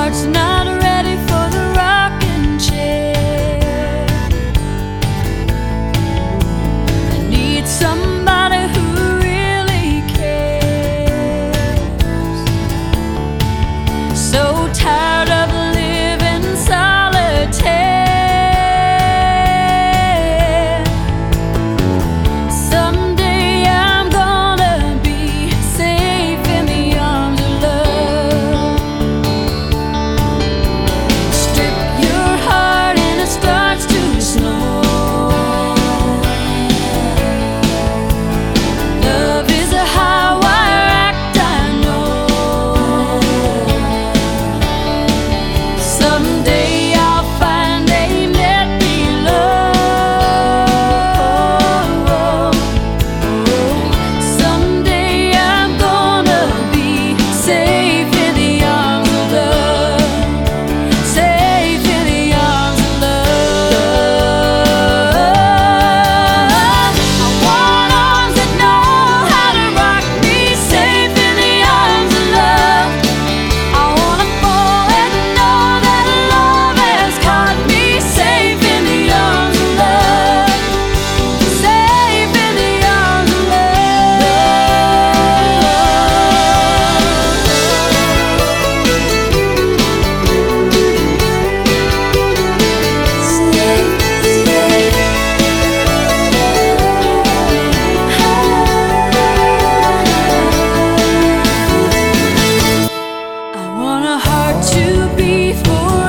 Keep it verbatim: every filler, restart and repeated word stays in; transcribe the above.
heart's not ready for the rocking chair. I need somebody who really cares. So tired of living solitaire. Someday I'm gonna be safe in the arms of love. Strip your heart and it starts to snow. Love is a high wire act, I know. Someday I'll find a net below. Someday I'm gonna be safe in the arms of love. Safe in the arms of love. I want arms that know how to rock me. Safe in the arms of love. I wanna fall and know that love has caught me. Safe in the arms of love. Safe in the arms of I want a heart to beat for